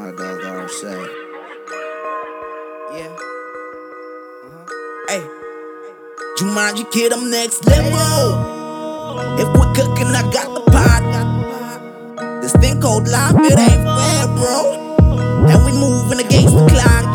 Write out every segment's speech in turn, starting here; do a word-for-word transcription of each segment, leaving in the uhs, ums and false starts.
I go Gar say. Yeah. Uh-huh. Hey, Jumanji kid, I'm next level. If we're cooking, I got the pot. This thing called life, it ain't fair, bro. And we moving against the clock.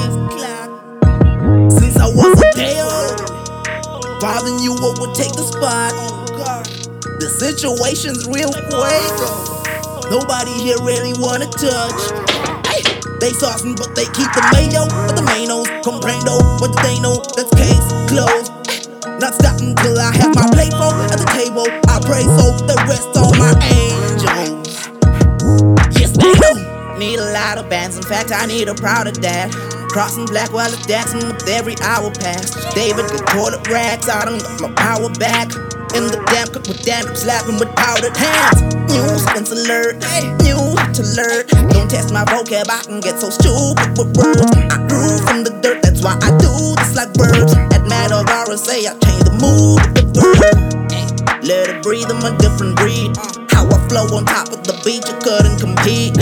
Since I was a day old, father knew what would take the spot. The situation's real quick. Nobody here really wanna touch. Hey, they saucing, but they keep the mayo. But the mainos, comprendo, what do they know? That's case closed. Not stopping till I have my plate full at the table. I pray so the rest on my angels. Yes, they do. Need a lot of bands. In fact, I need a prouder dad. Crossing black while it's dancing with every hour past. David the toilet racks. I don't got my power back. In the damn cook with damn slapping with powdered hands. News sense alert, news alert. Don't test my vocab, I can get so stupid with words. I grew from the dirt, that's why I do this like birds. At Mad or R S A, I change the mood with the word. Let it breathe, I'm a different breed. How I flow on top of the beat, you couldn't compete.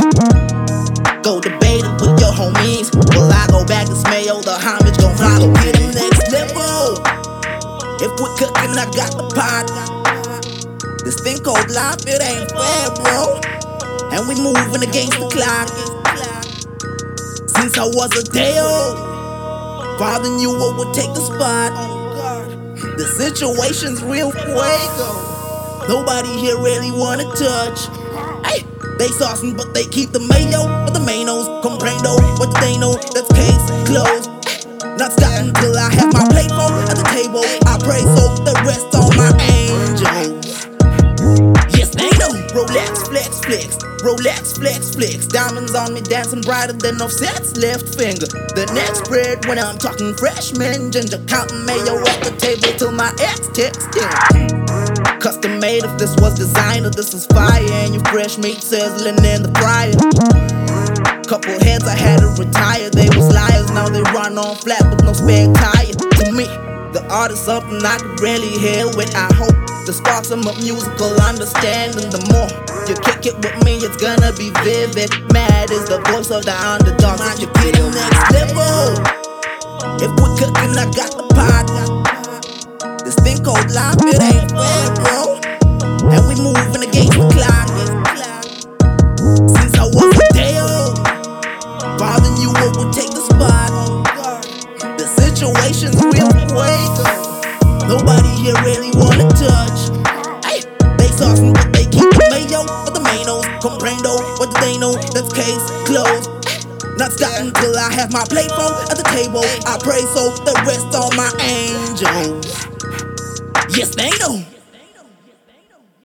Go debate it with your homies. Will I go back to Smayo? The homage gon' follow me to the next level. If we're cooking, I got the pot. This thing called life, it ain't fair, bro. And we moving against the clock. Since I was a day old, father knew what would take the spot. The situation's real quick. Nobody here really wanna touch. Hey, they saucing, but they keep the mayo. But the mainos, comprendo, what do they know? That's case closed. Not stopping till I have my plate full at the table. I pray so the rest on my angels. Yes, they know. Rolex, flex, flex. Rolex, flex, flex. Diamonds on me dancing brighter than Offset's left finger. The next spread when I'm talking freshman ginger. Counting mayo at the table till my ex texts him. Custom made if this was designer, this is fire. And your fresh meat sizzling in the fryer. Couple heads I had to retire, they was liars. Now they run on flat with no spare tire. To me, the art is something I could really hear with. I hope to spark some of musical understanding. The more you kick it with me, it's gonna be vivid. Mad is the voice of the underdog. Mind you get the next level. If we're cooking, I got the pot. This thing called life, it ain't fair, bro. And we moving against the clock. Since I was a day old, father knew what would take the spot. The situation's real quick. Nobody here really wanna touch. Hey, they saucing, but they keep the mayo. But the mainos, comprendo, what do they know? That's case closed. Not stopping till I have my plate full at the table. I pray so the rest on my angels. Yes, they know.